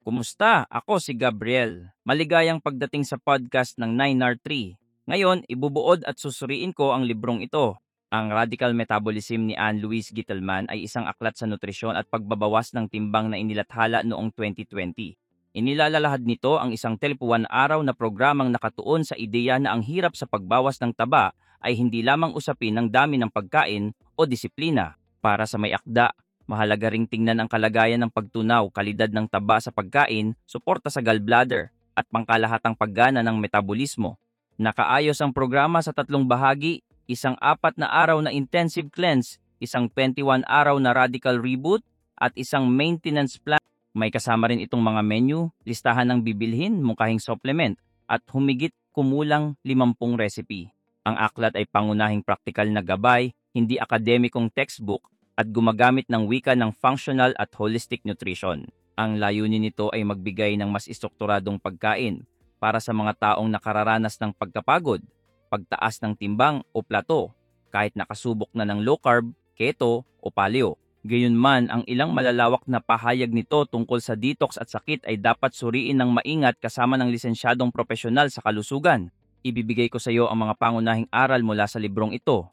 Kumusta? Ako si Gabriel. Maligayang pagdating sa podcast ng 9R3. Ngayon, ibubuod at susuriin ko ang librong ito. Ang Radical Metabolism ni Anne-Louise Gitelman ay isang aklat sa nutrisyon at pagbabawas ng timbang na inilathala noong 2020. Inilalahad nito ang isang 1 araw na programang nakatuon sa ideya na ang hirap sa pagbawas ng taba ay hindi lamang usapin ng dami ng pagkain o disiplina. Para sa may akda, mahalaga ring tingnan ang kalagayan ng pagtunaw, kalidad ng taba sa pagkain, suporta sa gallbladder, at pangkalahatang paggana ng metabolismo. Nakaayos ang programa sa 3 bahagi, isang 4 na araw na intensive cleanse, isang 21 araw na radical reboot, at isang maintenance plan. May kasama rin itong mga menu, listahan ng bibilhin, mungkahing supplement, at humigit kumulang 50 recipe. Ang aklat ay pangunahing praktikal na gabay, hindi akademikong textbook, at gumagamit ng wika ng functional at holistic nutrition. Ang layunin nito ay magbigay ng mas istrukturadong pagkain para sa mga taong nakararanas ng pagkapagod, pagtaas ng timbang o plato, kahit nakasubok na ng low carb, keto o paleo. Gayunman, ang ilang malalawak na pahayag nito tungkol sa detox at sakit ay dapat suriin ng maingat kasama ng lisensyadong profesional sa kalusugan. Ibibigay ko sa iyo ang mga pangunahing aral mula sa librong ito.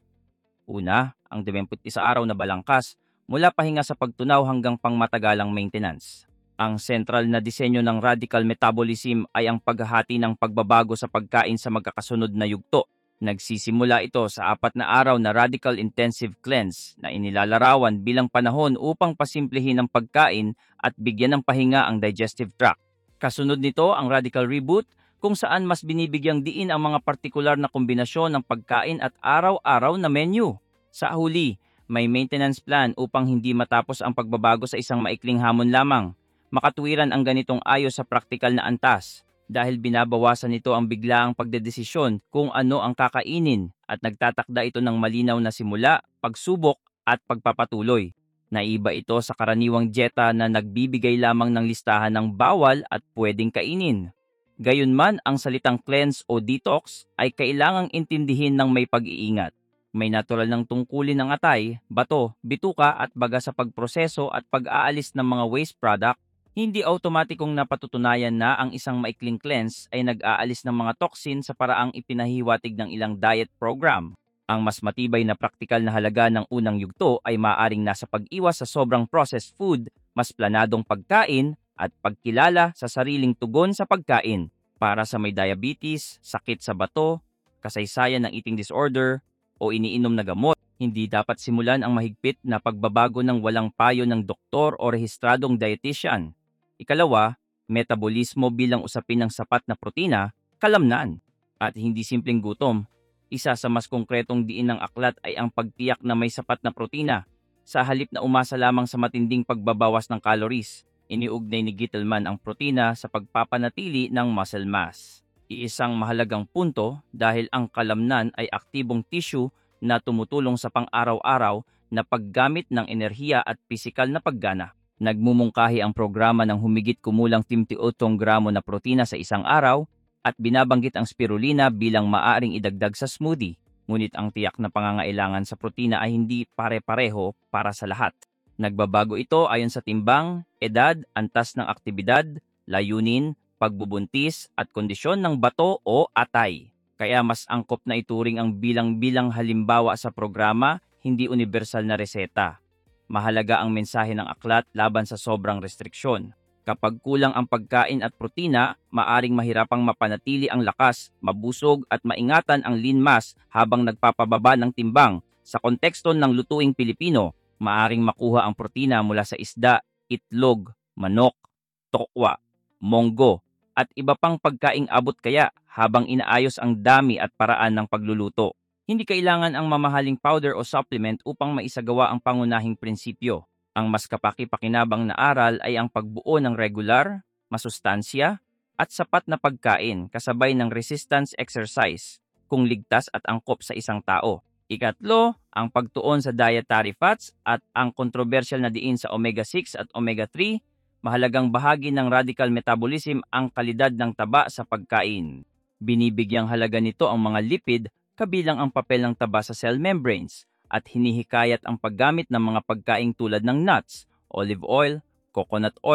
Una, ang 21 araw na balangkas mula pahinga sa pagtunaw hanggang pangmatagalang maintenance. Ang sentral na disenyo ng radical metabolism ay ang paghahati ng pagbabago sa pagkain sa magkakasunod na yugto. Nagsisimula ito sa 4 na araw na radical intensive cleanse na inilalarawan bilang panahon upang pasimplehin ang pagkain at bigyan ng pahinga ang digestive tract. Kasunod nito ang radical reboot, kung saan mas binibigyang diin ang mga partikular na kombinasyon ng pagkain at araw-araw na menu. Sa huli, may maintenance plan upang hindi matapos ang pagbabago sa isang maikling hamon lamang. Makatuwiran ang ganitong ayos sa praktikal na antas dahil binabawasan nito ang biglaang pagdedesisyon kung ano ang kakainin at nagtatakda ito ng malinaw na simula, pagsubok at pagpapatuloy. Naiba ito sa karaniwang dieta na nagbibigay lamang ng listahan ng bawal at pwedeng kainin. Gayunman, ang salitang cleanse o detox ay kailangang intindihin ng may pag-iingat. May natural ng tungkulin ng atay, bato, bituka at baga sa pagproseso at pag-aalis ng mga waste product. Hindi automatikong napatutunayan na ang isang maikling cleanse ay nag-aalis ng mga toxin sa paraang ipinahiwatig ng ilang diet program. Ang mas matibay na praktikal na halaga ng unang yugto ay maaring nasa pag-iwas sa sobrang processed food, mas planadong pagkain, at pagkilala sa sariling tugon sa pagkain. Para sa may diabetes, sakit sa bato, kasaysayan ng eating disorder, o iniinom na gamot, hindi dapat simulan ang mahigpit na pagbabago ng walang payo ng doktor o rehistradong dietitian. Ikalawa, metabolismo bilang usapin ng sapat na protina, kalamnan, at hindi simpleng gutom. Isa sa mas konkretong diin ng aklat ay ang pagtiyak na may sapat na protina, sa halip na umasa lamang sa matinding pagbabawas ng calories. Iniugnay ni Gitelman ang protina sa pagpapanatili ng muscle mass. Iisang mahalagang punto dahil ang kalamnan ay aktibong tissue na tumutulong sa pang-araw-araw na paggamit ng enerhiya at pisikal na paggana. Nagmumungkahi ang programa ng humigit kumulang 58 gramo na protina sa isang araw at binabanggit ang spirulina bilang maaring idagdag sa smoothie. Ngunit ang tiyak na pangangailangan sa protina ay hindi pare-pareho para sa lahat. Nagbabago ito ayon sa timbang, edad, antas ng aktibidad, layunin, pagbubuntis at kondisyon ng bato o atay. Kaya mas angkop na ituring ang bilang-bilang halimbawa sa programa, hindi universal na reseta. Mahalaga ang mensahe ng aklat laban sa sobrang restriksyon. Kapag kulang ang pagkain at protina, maaring mahirapang mapanatili ang lakas, mabusog at maingatan ang lean mass habang nagpapababa ng timbang. Sa konteksto ng lutuing Pilipino, maaring makuha ang protina mula sa isda, itlog, manok, tokwa, monggo, at iba pang pagkaing abot kaya habang inaayos ang dami at paraan ng pagluluto. Hindi kailangan ang mamahaling powder o supplement upang maisagawa ang pangunahing prinsipyo. Ang mas kapaki-pakinabang na aral ay ang pagbuo ng regular, masustansya, at sapat na pagkain kasabay ng resistance exercise kung ligtas at angkop sa isang tao. Ikatlo, ang pagtuon sa dietary fats at ang kontrobersyal na diin sa omega-6 at omega-3, mahalagang bahagi ng radical metabolism ang kalidad ng taba sa pagkain. Binibigyang halaga nito ang mga lipid kabilang ang papel ng taba sa cell membranes at hinihikayat ang paggamit ng mga pagkain tulad ng nuts, olive oil, coconut oil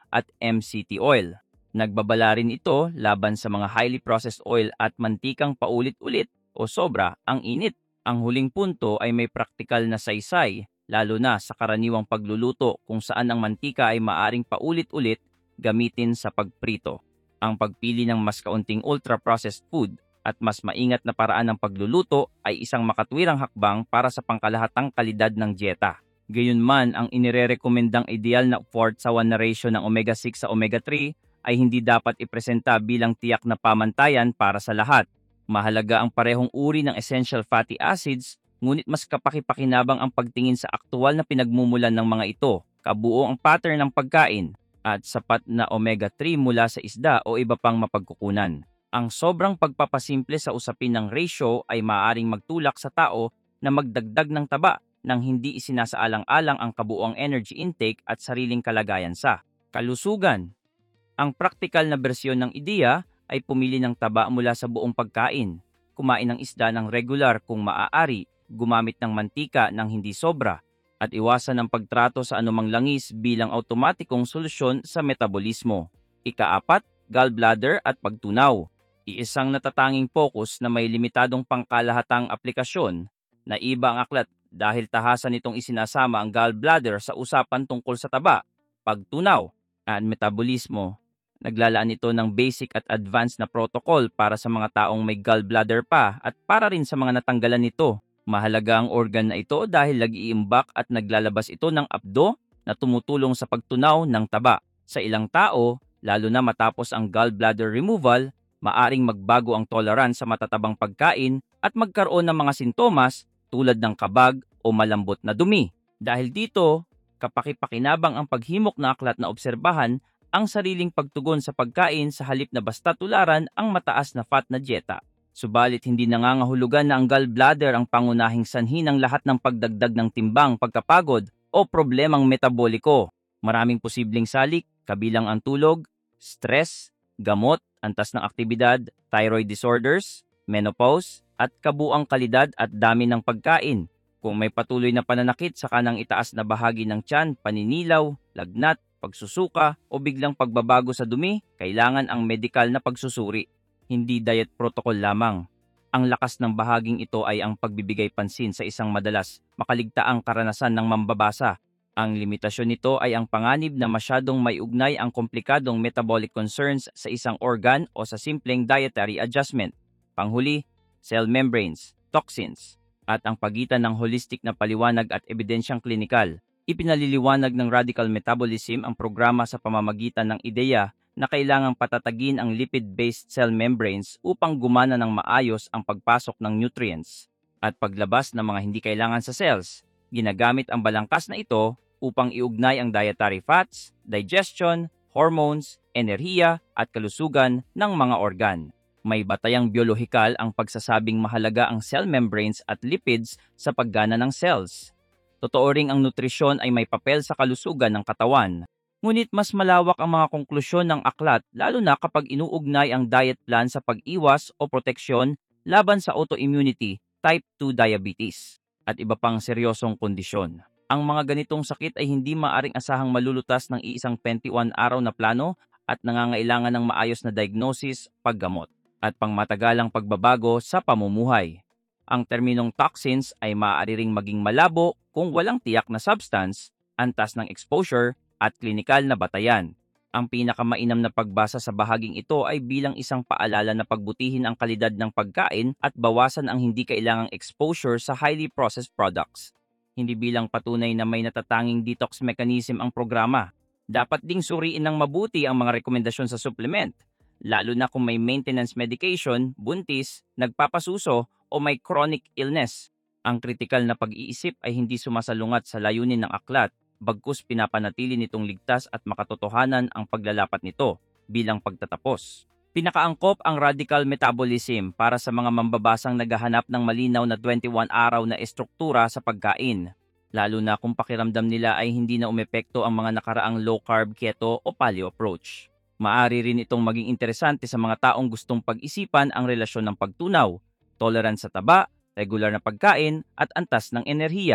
at MCT oil. Nagbabala rin ito laban sa mga highly processed oil at mantikang paulit-ulit o sobra ang init. Ang huling punto ay may praktikal na saysay, lalo na sa karaniwang pagluluto kung saan ang mantika ay maaring paulit-ulit gamitin sa pagprito. Ang pagpili ng mas kaunting ultra-processed food at mas maingat na paraan ng pagluluto ay isang makatwirang hakbang para sa pangkalahatang kalidad ng dieta. Gayunman, ang inirerekomendang ideal na 4:1 na ratio ng omega-6 sa omega-3 ay hindi dapat ipresenta bilang tiyak na pamantayan para sa lahat. Mahalaga ang parehong uri ng essential fatty acids, ngunit mas kapaki-pakinabang ang pagtingin sa aktual na pinagmumulan ng mga ito, kabuo ang pattern ng pagkain, at sapat na omega-3 mula sa isda o iba pang mapagkukunan. Ang sobrang pagpapasimple sa usapin ng ratio ay maaaring magtulak sa tao na magdagdag ng taba nang hindi isinasaalang-alang ang kabuoang energy intake at sariling kalagayan sa kalusugan. Ang praktikal na bersyon ng ideya ay pumili ng taba mula sa buong pagkain, kumain ng isda ng regular kung maaari, gumamit ng mantika ng hindi sobra, at iwasan ang pagtrato sa anumang langis bilang automatikong solusyon sa metabolismo. Ika-4, gallbladder at pagtunaw. Iisang natatanging focus na may limitadong pangkalahatang aplikasyon na iba ang aklat dahil tahasan nitong isinasama ang gallbladder sa usapan tungkol sa taba, pagtunaw, at metabolismo. Naglalaan ito ng basic at advanced na protocol para sa mga taong may gallbladder pa at para rin sa mga natanggalan nito. Mahalaga ang organ na ito dahil nag-iimbak at naglalabas ito ng apdo na tumutulong sa pagtunaw ng taba. Sa ilang tao, lalo na matapos ang gallbladder removal, maaring magbago ang tolerance sa matatabang pagkain at magkaroon ng mga sintomas tulad ng kabag o malambot na dumi. Dahil dito, kapaki-pakinabang ang paghimok na aklat na obserbahan ang sariling pagtugon sa pagkain sa halip na basta tularan ang mataas na fat na dieta. Subalit hindi nangangahulugan na ang gallbladder ang pangunahing sanhi ng lahat ng pagdagdag ng timbang, pagkapagod o problemang metaboliko. Maraming posibleng salik, kabilang ang tulog, stress, gamot, antas ng aktibidad, thyroid disorders, menopause, at kabuang kalidad at dami ng pagkain. Kung may patuloy na pananakit sa kanang itaas na bahagi ng tiyan, paninilaw, lagnat, pagsusuka o biglang pagbabago sa dumi, kailangan ang medikal na pagsusuri, hindi diet protocol lamang. Ang lakas ng bahaging ito ay ang pagbibigay pansin sa isang madalas makaligtaang karanasan ng mambabasa. Ang limitasyon nito ay ang panganib na masyadong may ugnay ang komplikadong metabolic concerns sa isang organ o sa simpleng dietary adjustment. Panghuli, cell membranes, toxins, at ang pagitan ng holistic na paliwanag at ebidensyang klinikal. Ipinaliliwanag ng Radical Metabolism ang programa sa pamamagitan ng ideya na kailangang patatagin ang lipid-based cell membranes upang gumana ng maayos ang pagpasok ng nutrients at paglabas ng mga hindi kailangan sa cells. Ginagamit ang balangkas na ito upang iugnay ang dietary fats, digestion, hormones, enerhiya at kalusugan ng mga organ. May batayang biolohikal ang pagsasabing mahalaga ang cell membranes at lipids sa paggana ng cells. Totoo ring ang nutrisyon ay may papel sa kalusugan ng katawan. Ngunit mas malawak ang mga konklusyon ng aklat lalo na kapag inuugnay ang diet plan sa pag-iwas o proteksyon laban sa autoimmunity, type 2 diabetes, at iba pang seryosong kondisyon. Ang mga ganitong sakit ay hindi maaring asahang malulutas ng iisang 21 araw na plano at nangangailangan ng maayos na diagnosis, paggamot, at pangmatagalang pagbabago sa pamumuhay. Ang terminong toxins ay maaari ring maging malabo kung walang tiyak na substance, antas ng exposure, at klinikal na batayan. Ang pinakamainam na pagbasa sa bahaging ito ay bilang isang paalala na pagbutihin ang kalidad ng pagkain at bawasan ang hindi kailangang exposure sa highly processed products. Hindi bilang patunay na may natatanging detox mechanism ang programa. Dapat ding suriin ng mabuti ang mga rekomendasyon sa supplement, lalo na kung may maintenance medication, buntis, nagpapasuso, o may chronic illness. Ang kritikal na pag-iisip ay hindi sumasalungat sa layunin ng aklat, bagkus pinapanatili nitong ligtas at makatotohanan ang paglalapat nito bilang pagtatapos. Pinakaangkop ang Radical Metabolism para sa mga mambabasang naghahanap ng malinaw na 21 araw na estruktura sa pagkain, lalo na kung pakiramdam nila ay hindi na umepekto ang mga nakaraang low-carb, keto o paleo approach. Maari rin itong maging interesante sa mga taong gustong pag-isipan ang relasyon ng pagtunaw, tolerance sa taba, regular na pagkain, at antas ng enerhiya.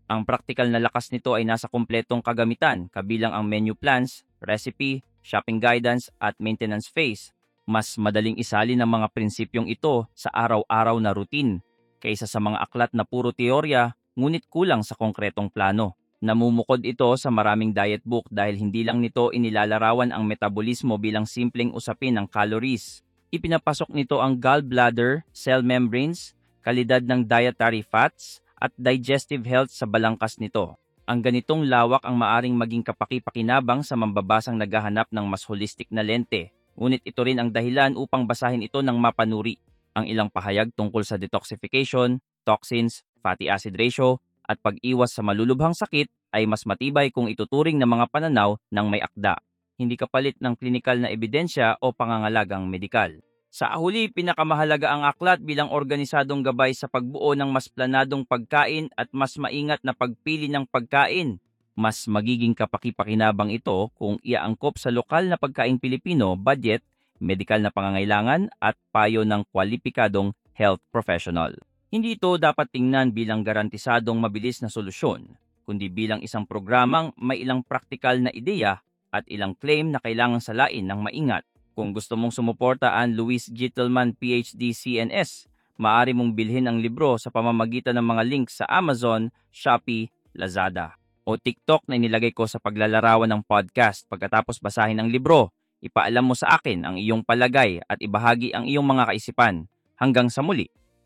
Ang praktikal na lakas nito ay nasa kumpletong kagamitan, kabilang ang menu plans, recipe, shopping guidance at maintenance phase. Mas madaling isalin ang mga prinsipyong ito sa araw-araw na routine kaysa sa mga aklat na puro teorya ngunit kulang sa konkretong plano. Namumukod ito sa maraming diet book dahil hindi lang nito inilalarawan ang metabolismo bilang simpleng usapin ng calories. Ipinapasok nito ang gallbladder, cell membranes, kalidad ng dietary fats, at digestive health sa balangkas nito. Ang ganitong lawak ang maaring maging kapaki-pakinabang sa mambabasang naghahanap ng mas holistic na lente. Ngunit ito rin ang dahilan upang basahin ito ng mapanuri. Ang ilang pahayag tungkol sa detoxification, toxins, fatty acid ratio, at pag-iwas sa malulubhang sakit ay mas matibay kung ituturing ng mga pananaw ng may akda, hindi kapalit ng klinikal na ebidensya o pangangalagang medikal. Sa huli, pinakamahalaga ang aklat bilang organisadong gabay sa pagbuo ng mas planadong pagkain at mas maingat na pagpili ng pagkain. Mas magiging kapaki-pakinabang ito kung iaangkop sa lokal na pagkaing Pilipino, budget, medikal na pangangailangan at payo ng kwalipikadong health professional. Hindi ito dapat tingnan bilang garantisadong mabilis na solusyon, kundi bilang isang programang may ilang praktikal na ideya at ilang claim na kailangang salain ng maingat. Kung gusto mong sumuporta ang Luis Gitelman PhD CNS, maaari mong bilhin ang libro sa pamamagitan ng mga links sa Amazon, Shopee, Lazada, o TikTok na inilagay ko sa paglalarawan ng podcast. Pagkatapos basahin ang libro, ipaalam mo sa akin ang iyong palagay at ibahagi ang iyong mga kaisipan. Hanggang sa muli!